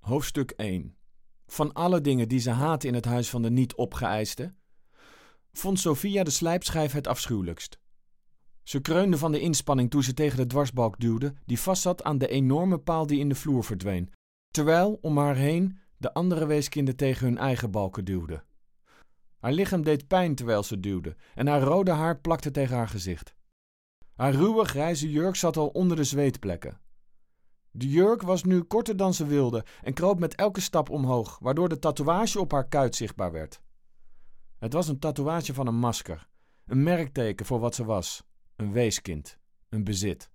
Hoofdstuk 1. Van alle dingen die ze haatte in het huis van de niet-opgeëiste, vond Sophia de slijpschijf het afschuwelijkst. Ze kreunde van de inspanning toen ze tegen de dwarsbalk duwde, die vastzat aan de enorme paal die in de vloer verdween, terwijl om haar heen de andere weeskinderen tegen hun eigen balken duwden. Haar lichaam deed pijn terwijl ze duwde en haar rode haar plakte tegen haar gezicht. Haar ruwe grijze jurk zat al onder de zweetplekken. De jurk was nu korter dan ze wilde en kroop met elke stap omhoog, waardoor de tatoeage op haar kuit zichtbaar werd. Het was een tatoeage van een masker, een merkteken voor wat ze was, een weeskind, een bezit.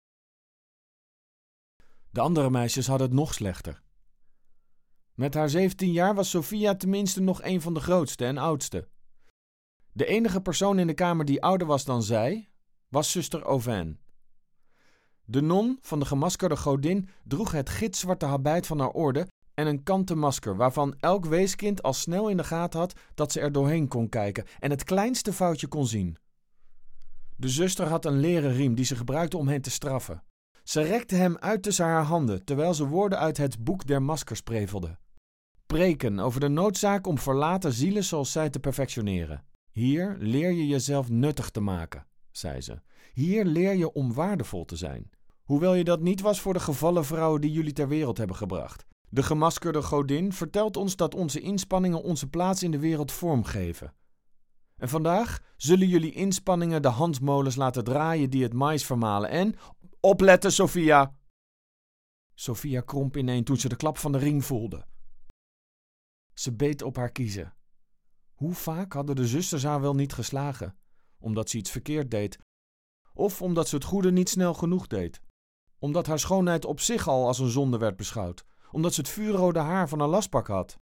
De andere meisjes hadden het nog slechter. Met haar 17 jaar was Sophia tenminste nog een van de grootste en oudste. De enige persoon in de kamer die ouder was dan zij, was zuster Auvin. De non van de gemaskerde godin droeg het gitzwarte habit van haar orde en een kanten masker, waarvan elk weeskind al snel in de gaten had dat ze er doorheen kon kijken en het kleinste foutje kon zien. De zuster had een leren riem die ze gebruikte om hen te straffen. Ze rekte hem uit tussen haar handen, terwijl ze woorden uit het boek der maskers prevelde. Preken over de noodzaak om verlaten zielen zoals zij te perfectioneren. Hier leer je jezelf nuttig te maken, zei ze. Hier leer je om waardevol te zijn. Hoewel je dat niet was voor de gevallen vrouwen die jullie ter wereld hebben gebracht. De gemaskerde godin vertelt ons dat onze inspanningen onze plaats in de wereld vormgeven. En vandaag zullen jullie inspanningen de handmolens laten draaien die het mais vermalen en... Opletten, Sophia! Sophia kromp ineen toen ze de klap van de riem voelde. Ze beet op haar kiezen. Hoe vaak hadden de zusters haar wel niet geslagen? Omdat ze iets verkeerd deed. Of omdat ze het goede niet snel genoeg deed. Omdat haar schoonheid op zich al als een zonde werd beschouwd. Omdat ze het vuurrode haar van een lastpak had.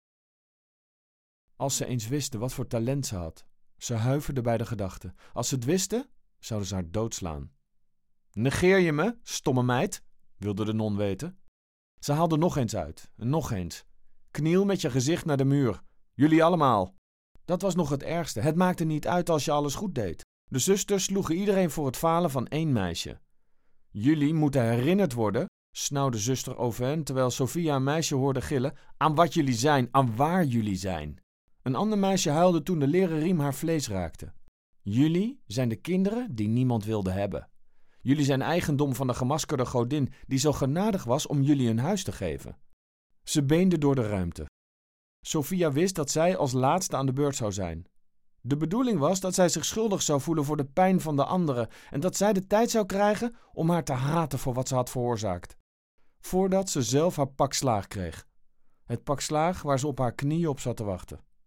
Als ze eens wisten wat voor talent ze had. Ze huiverde bij de gedachte. Als ze het wisten, zouden ze haar doodslaan. Negeer je me, stomme meid? Wilde de non weten. Ze haalde nog eens uit. En nog eens. Kniel met je gezicht naar de muur. Jullie allemaal. Dat was nog het ergste. Het maakte niet uit als je alles goed deed. De zusters sloegen iedereen voor het falen van één meisje. Jullie moeten herinnerd worden, snauwde zuster Auvin terwijl Sophia een meisje hoorde gillen, aan wat jullie zijn, aan waar jullie zijn. Een ander meisje huilde toen de leren riem haar vlees raakte. Jullie zijn de kinderen die niemand wilde hebben. Jullie zijn eigendom van de gemaskerde godin die zo genadig was om jullie een huis te geven. Ze beende door de ruimte. Sophia wist dat zij als laatste aan de beurt zou zijn. De bedoeling was dat zij zich schuldig zou voelen voor de pijn van de anderen en dat zij de tijd zou krijgen om haar te haten voor wat ze had veroorzaakt. Voordat ze zelf haar pak slaag kreeg. Het pak slaag waar ze op haar knieën op zat te wachten.